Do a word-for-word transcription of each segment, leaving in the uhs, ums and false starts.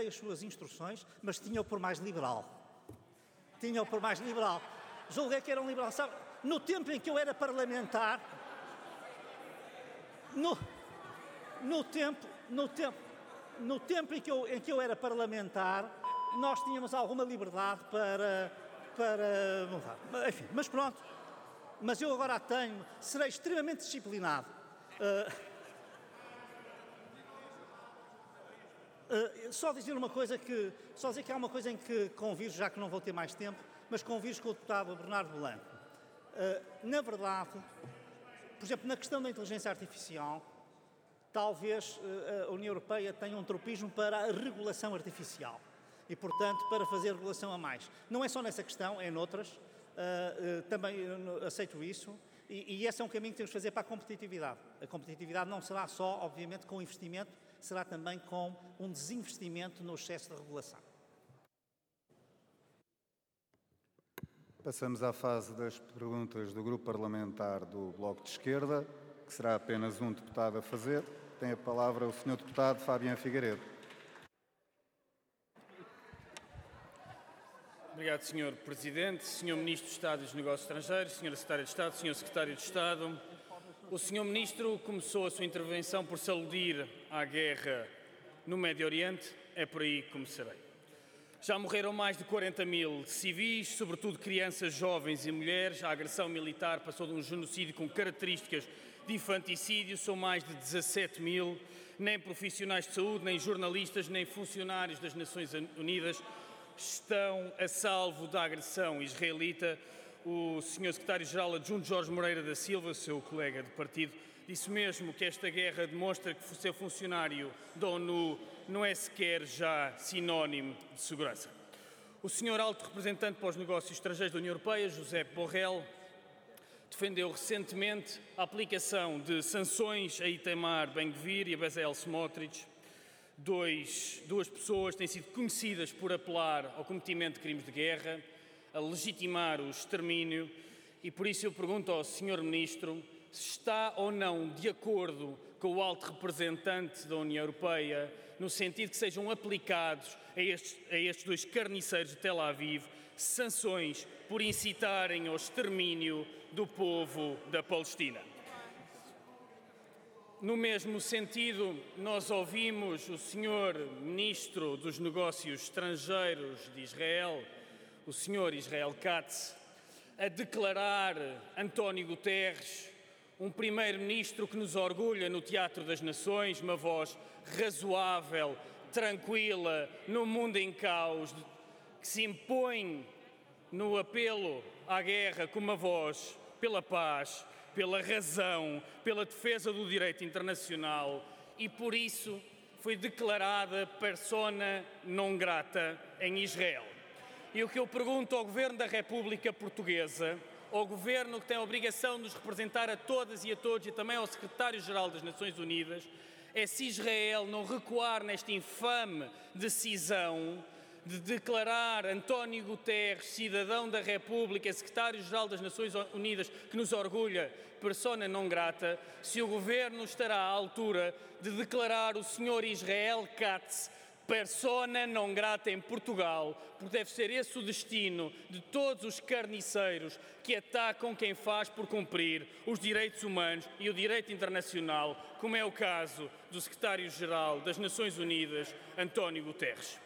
as suas instruções, mas tinha-o por mais liberal. Tinha-o por mais liberal. Julguei que era um liberal. Sabe, no tempo em que eu era parlamentar, no, no tempo, no tempo, no tempo em que eu, em que eu era parlamentar, nós tínhamos alguma liberdade para, para mudar. Enfim, mas pronto. Mas eu agora a tenho, serei extremamente disciplinado. Uh, Uh, só dizer uma coisa que, só dizer que há uma coisa em que convirjo, já que não vou ter mais tempo, mas convirjo com o deputado Bernardo Blanco. Uh, na verdade, por exemplo, na questão da inteligência artificial, talvez uh, a União Europeia tenha um tropismo para a regulação artificial e, portanto, para fazer regulação a mais. Não é só nessa questão, é noutras, uh, uh, também uh, aceito isso, e, e esse é um caminho que temos de fazer para a competitividade. A competitividade não será só, obviamente, com investimento, será também com um desinvestimento no excesso de regulação. Passamos à fase das perguntas do Grupo Parlamentar do Bloco de Esquerda, que será apenas um deputado a fazer. Tem a palavra o senhor Deputado Fabiano Figueiredo. Obrigado, senhor Presidente, senhor Ministro de Estado dos Negócios Estrangeiros, senhora Secretária de Estado, senhor Secretário de Estado. O senhor Ministro começou a sua intervenção por se aludir à guerra no Médio Oriente. É por aí que começarei. Já morreram mais de quarenta mil civis, sobretudo crianças, jovens e mulheres. A agressão militar passou de um genocídio com características de infanticídio. São mais de dezassete mil. Nem profissionais de saúde, nem jornalistas, nem funcionários das Nações Unidas estão a salvo da agressão israelita. O senhor Secretário-Geral Adjunto Jorge Moreira da Silva, seu colega de partido, disse mesmo que esta guerra demonstra que ser funcionário da ONU não é sequer já sinónimo de segurança. O senhor Alto Representante para os Negócios Estrangeiros da União Europeia, José Borrell, defendeu recentemente a aplicação de sanções a Itamar Ben-Gvir e a Bezalel Smotrich, dois, duas pessoas que têm sido conhecidas por apelar ao cometimento de crimes de guerra, a legitimar o extermínio, e por isso eu pergunto ao senhor Ministro se está ou não de acordo com o alto representante da União Europeia no sentido que sejam aplicados a estes, a estes dois carniceiros de Tel Aviv sanções por incitarem ao extermínio do povo da Palestina. No mesmo sentido, nós ouvimos o senhor Ministro dos Negócios Estrangeiros de Israel, o senhor Israel Katz, a declarar António Guterres um primeiro-ministro que nos orgulha no Teatro das Nações, uma voz razoável, tranquila, no mundo em caos, que se impõe no apelo à guerra com uma voz pela paz, pela razão, pela defesa do direito internacional, e por isso foi declarada persona non grata em Israel. E o que eu pergunto ao Governo da República Portuguesa, ao Governo que tem a obrigação de nos representar a todas e a todos, e também ao Secretário-Geral das Nações Unidas, é se Israel não recuar nesta infame decisão de declarar António Guterres, cidadão da República, Secretário-Geral das Nações Unidas, que nos orgulha, persona non grata, se o Governo estará à altura de declarar o senhor Israel Katz persona non grata em Portugal, porque deve ser esse o destino de todos os carniceiros que atacam quem faz por cumprir os direitos humanos e o direito internacional, como é o caso do Secretário-Geral das Nações Unidas, António Guterres.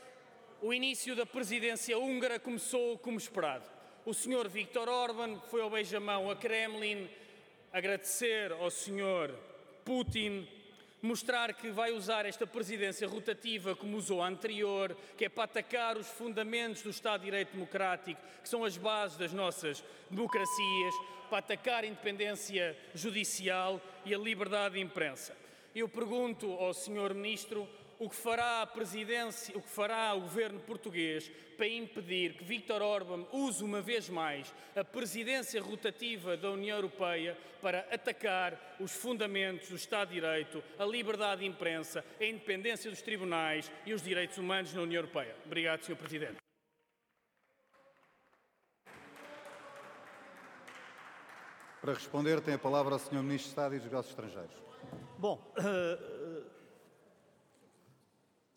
O início da presidência húngara começou como esperado. O senhor Viktor Orbán foi ao beijamão a Kremlin agradecer ao senhor Putin, mostrar que vai usar esta presidência rotativa como usou a anterior, que é para atacar os fundamentos do Estado de Direito Democrático, que são as bases das nossas democracias, para atacar a independência judicial e a liberdade de imprensa. Eu pergunto ao senhor Ministro o que fará a presidência, o que fará o governo português para impedir que Viktor Orbán use uma vez mais a presidência rotativa da União Europeia para atacar os fundamentos do Estado de Direito, a liberdade de imprensa, a independência dos tribunais e os direitos humanos na União Europeia. Obrigado, senhor Presidente. Para responder, tem a palavra o senhor Ministro de Estado e dos Negócios Estrangeiros. Bom, uh,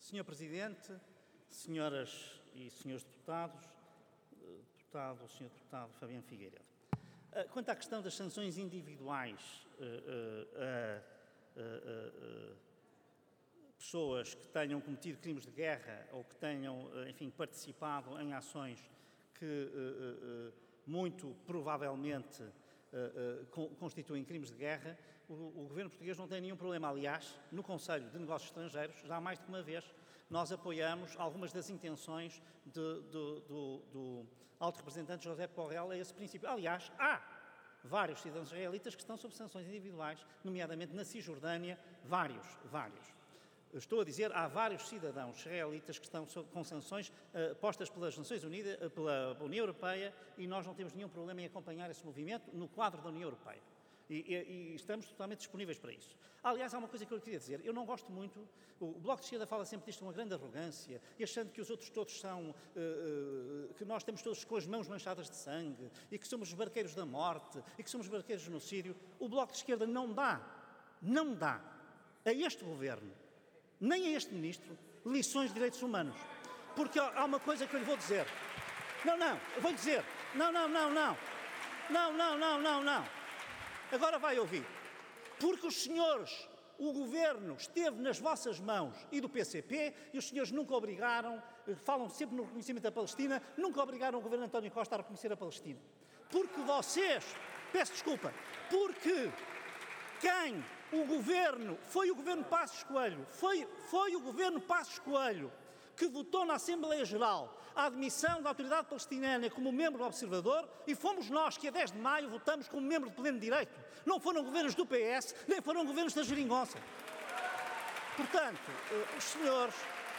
senhor Presidente, senhoras e senhores deputados, deputado, senhor Deputado Fabiano Figueiredo. Quanto à questão das sanções individuais a, a, a, a pessoas que tenham cometido crimes de guerra ou que tenham, enfim, participado em ações que muito provavelmente constituem crimes de guerra, o, o governo português não tem nenhum problema. Aliás, no Conselho de Negócios Estrangeiros, já há mais de uma vez, nós apoiamos algumas das intenções de, de, do, do alto representante José Borrell a esse princípio. Aliás, há vários cidadãos israelitas que estão sob sanções individuais, nomeadamente na Cisjordânia, vários, vários. Estou a dizer, há vários cidadãos israelitas que estão com sanções uh, postas pelas Nações Unidas, uh, pela União Europeia, e nós não temos nenhum problema em acompanhar esse movimento no quadro da União Europeia. E, e, e estamos totalmente disponíveis para isso. Aliás, há uma coisa que eu queria dizer. Eu não gosto muito... O, o Bloco de Esquerda fala sempre disto com uma grande arrogância, e achando que os outros todos são... Uh, uh, que nós estamos todos com as mãos manchadas de sangue, e que somos os barqueiros da morte, e que somos barqueiros do genocídio. O Bloco de Esquerda não dá, não dá a este governo, nem a este ministro, lições de direitos humanos. Porque há uma coisa que eu lhe vou dizer. Não, não, eu vou dizer. Não, não, não, não. Não, não, não, não, não. Agora vai ouvir. Porque os senhores, o governo esteve nas vossas mãos e do P C P, e os senhores nunca obrigaram, falam sempre no reconhecimento da Palestina, nunca obrigaram o governo António Costa a reconhecer a Palestina. Porque vocês, peço desculpa, porque quem o governo, foi o governo Passos Coelho, foi, foi o governo Passos Coelho que votou na Assembleia Geral a admissão da Autoridade Palestiniana como membro do Observador, e fomos nós que a dez de maio votamos como membro de pleno direito. Não foram governos do P S, nem foram governos da Geringonça. Portanto, os senhores,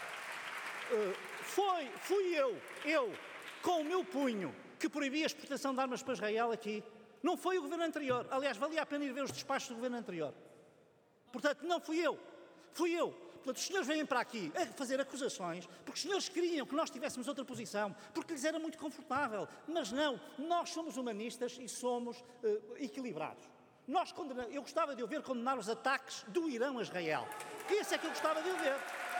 foi, fui eu, eu, com o meu punho, que proibi a exportação de armas para Israel aqui. Não foi o governo anterior. Aliás, valia a pena ir ver os despachos do governo anterior. Portanto, não fui eu. Fui eu. Portanto, os senhores vêm para aqui a fazer acusações porque os senhores queriam que nós tivéssemos outra posição, porque lhes era muito confortável. Mas não, nós somos humanistas e somos uh, equilibrados. Nós condenamos, eu gostava de ouvir condenar os ataques do Irão a Israel. Isso é que eu gostava de ouvir.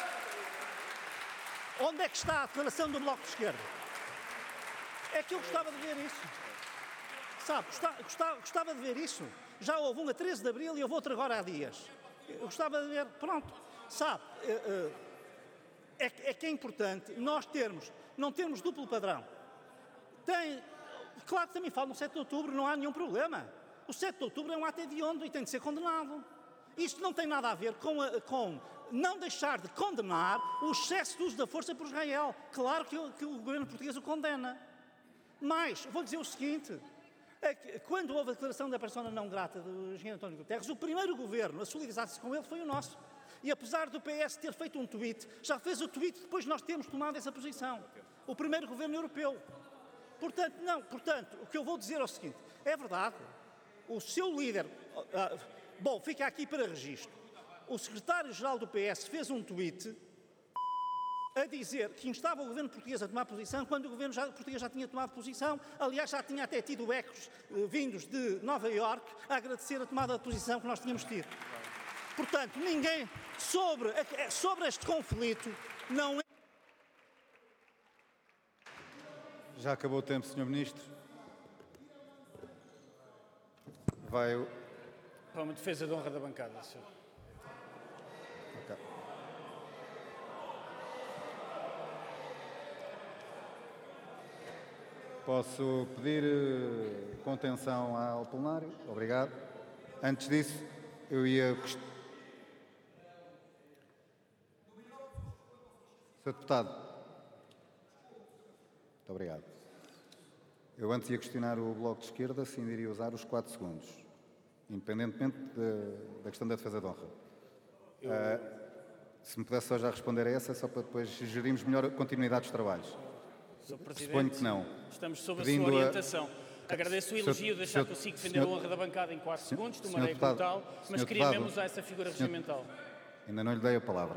Onde é que está a declaração do Bloco de Esquerda? É que eu gostava de ver isso. Sabe, gostava, gostava, gostava de ver isso. Já houve um a treze de abril e houve outro agora há dias. Eu gostava de ver, pronto. Sabe, é, é que é importante nós termos, não termos duplo padrão. Tem, claro que também falo no sete de outubro, não há nenhum problema. O sete de outubro é um ato hediondo e tem de ser condenado. Isto não tem nada a ver com, a, com não deixar de condenar o excesso de uso da força por Israel. Claro que, que o governo português o condena. Mas, vou dizer o seguinte... É que, quando houve a declaração da persona não grata do engenheiro António Guterres, o primeiro governo a solidarizar-se com ele foi o nosso. E apesar do P S ter feito um tweet, já fez o tweet depois de nós termos tomado essa posição. O primeiro governo europeu. Portanto, não, portanto, o que eu vou dizer é o seguinte, é verdade, o seu líder, uh, bom, fica aqui para registro, o secretário-geral do P S fez um tweet a dizer que instava o governo português a tomar posição quando o governo já, português já tinha tomado posição. Aliás, já tinha até tido ecos eh, vindos de Nova Iorque a agradecer a tomada de posição que nós tínhamos tido. Portanto, ninguém sobre, sobre este conflito não é... Já acabou o tempo, senhor Ministro. Vai o... Para uma defesa de honra da bancada, senhor. Okay. Posso pedir uh, contenção ao plenário? Obrigado. Antes disso, eu ia... senhor Deputado. Muito obrigado. Eu antes ia questionar o Bloco de Esquerda se ainda iria usar os quatro segundos, independentemente de, da questão da defesa de honra. Eu... Uh, se me pudesse só já responder a essa, só para depois gerirmos melhor a continuidade dos trabalhos. senhor Presidente, suponho que não. Estamos sob a sua orientação. A... Agradeço o elogio de deixar que eu consigo defender a honra da bancada em quatro segundos, tomarei como tal, mas queria mesmo usar essa figura regimental. Ainda não lhe dei a palavra.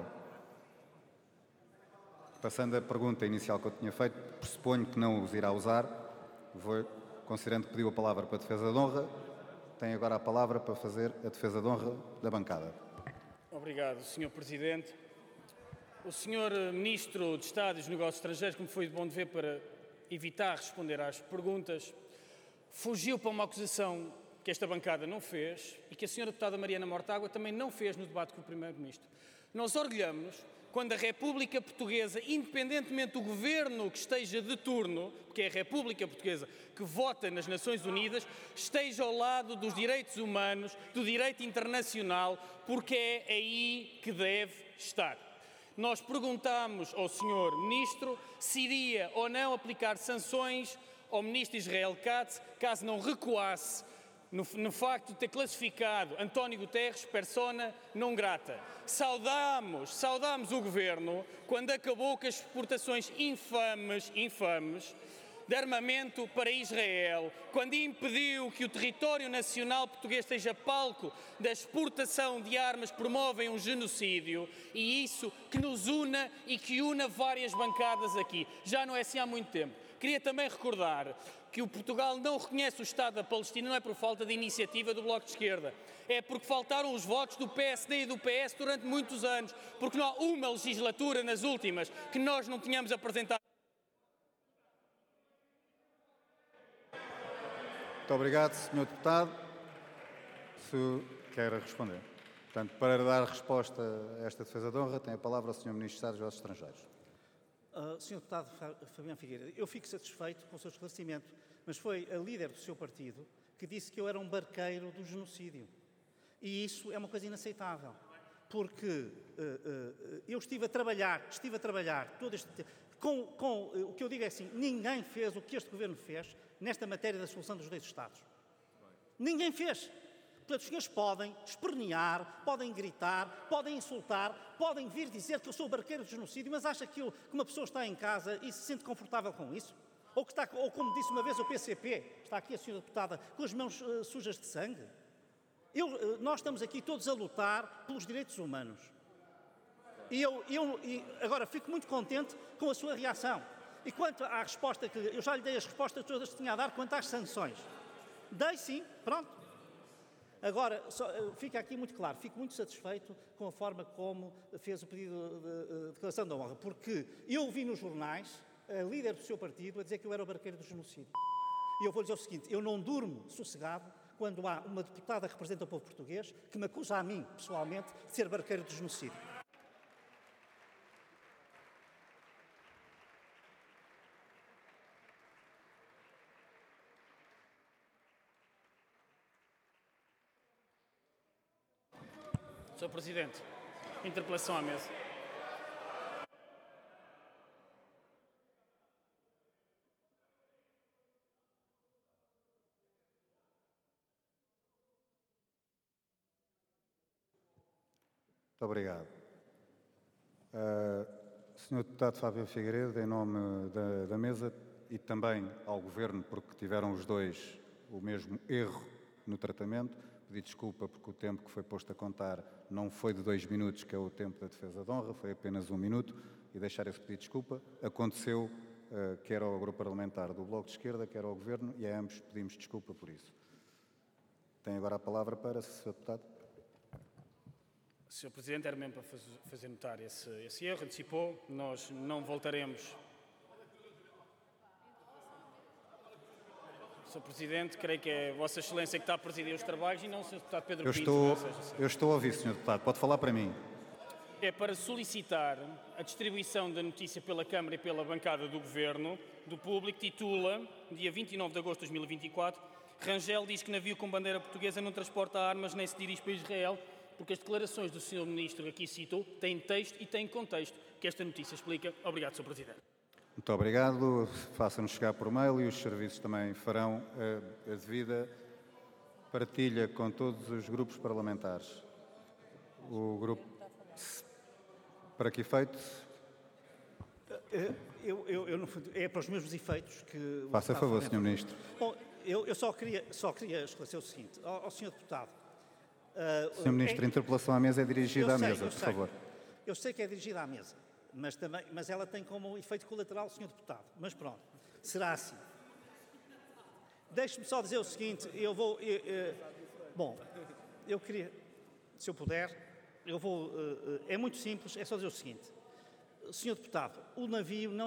Passando a pergunta inicial que eu tinha feito, pressuponho que não os irá usar, vou, considerando que pediu a palavra para a defesa de honra, tem agora a palavra para fazer a defesa de honra da bancada. Obrigado, senhor Presidente. o senhor Ministro de Estado e dos Negócios Estrangeiros, como foi de bom dever para evitar responder às perguntas, fugiu para uma acusação que esta bancada não fez e que a senhora deputada Mariana Mortágua também não fez no debate com o Primeiro-Ministro. Nós orgulhamos-nos quando a República Portuguesa, independentemente do governo que esteja de turno, porque é a República Portuguesa que vota nas Nações Unidas, esteja ao lado dos direitos humanos, do direito internacional, porque é aí que deve estar. Nós perguntámos ao senhor Ministro se iria ou não aplicar sanções ao Ministro Israel Katz, caso não recuasse no, no facto de ter classificado António Guterres persona non grata. Saudámos, saudámos o Governo quando acabou com as exportações infames, infames, de armamento para Israel, quando impediu que o território nacional português seja palco da exportação de armas que promovem um genocídio, e isso que nos una e que una várias bancadas aqui. Já não é assim há muito tempo. Queria também recordar que o Portugal não reconhece o Estado da Palestina, não é por falta de iniciativa do Bloco de Esquerda, é porque faltaram os votos do P S D e do P S durante muitos anos, porque não há uma legislatura nas últimas que nós não tínhamos apresentado. Muito obrigado, senhor Deputado. Se quer responder. Portanto, para dar resposta a esta defesa de honra, tem a palavra o senhor Ministro de Estado dos Negócios Estrangeiros. Uh, senhor Deputado Fabiano Figueiredo, eu fico satisfeito com o seu esclarecimento, mas foi a líder do seu partido que disse que eu era um barqueiro do genocídio. E isso é uma coisa inaceitável, porque uh, uh, eu estive a trabalhar, estive a trabalhar todo este tempo, com, com uh, o que eu digo é assim, ninguém fez o que este Governo fez nesta matéria da solução dos dois Estados. Ninguém fez. Portanto, os senhores podem espernear, podem gritar, podem insultar, podem vir dizer que eu sou barqueiro de genocídio, mas acha que, eu, que uma pessoa está em casa e se sente confortável com isso? Ou, que está, ou como disse uma vez o P C P, está aqui a senhora deputada, com as mãos uh, sujas de sangue? Eu, uh, nós estamos aqui todos a lutar pelos direitos humanos. E eu, eu e agora fico muito contente com a sua reação. E quanto à resposta que... Eu já lhe dei as respostas todas que tinha a dar quanto às sanções. Dei sim, pronto. Agora, só, fica aqui muito claro, fico muito satisfeito com a forma como fez o pedido de, de declaração da honra, porque eu vi nos jornais a líder do seu partido a dizer que eu era o barqueiro do genocídio. E eu vou lhe dizer o seguinte, eu não durmo sossegado quando há uma deputada que representa o povo português que me acusa a mim, pessoalmente, de ser barqueiro do genocídio. senhor Presidente, interpelação à mesa. Muito obrigado. Uh, senhor Deputado Fábio Figueiredo, em nome da, da mesa e também ao Governo, porque tiveram os dois o mesmo erro no tratamento, pedi desculpa porque o tempo que foi posto a contar não foi de dois minutos, que é o tempo da defesa de honra, foi apenas um minuto, e deixar esse pedido de desculpa. Aconteceu uh, quer ao grupo parlamentar do Bloco de Esquerda, quer ao Governo, e a ambos pedimos desculpa por isso. Tem agora a palavra para, senhor Deputado. senhor Presidente, era mesmo para fazer notar esse, esse erro, antecipou, nós não voltaremos. senhor Presidente, creio que é Vossa Excelência que está a presidir os trabalhos e não o senhor Deputado Pedro eu Pinto. Estou, seja, eu estou a ouvir, senhor Deputado, pode falar para mim. É para solicitar a distribuição da notícia pela Câmara e pela bancada do Governo, do público, titula, dia vinte e nove de agosto de dois mil e vinte e quatro, Rangel diz que navio com bandeira portuguesa não transporta armas nem se dirige para Israel, porque as declarações do senhor Ministro que aqui citou têm texto e têm contexto que esta notícia explica. Obrigado, senhor Presidente. Muito obrigado. Faça-nos chegar por mail e os serviços também farão a, a devida partilha com todos os grupos parlamentares. O grupo... Para que efeito? Eu, eu, eu, é para os mesmos efeitos que... Faça favor, senhor Ministro. Bom, eu, eu só, queria, só queria esclarecer o seguinte. Ao, ao senhor Deputado... Uh, senhor Ministro, é, a interpelação à mesa é dirigida à mesa, por sei, favor. Eu sei que é dirigida à mesa, mas, também, mas ela tem como efeito colateral o senhor Deputado. Mas pronto, será assim. Deixe-me só dizer o seguinte, eu vou... Eu, eu, bom, eu queria, se eu puder, eu vou... É muito simples, é só dizer o seguinte. senhor Deputado, o navio não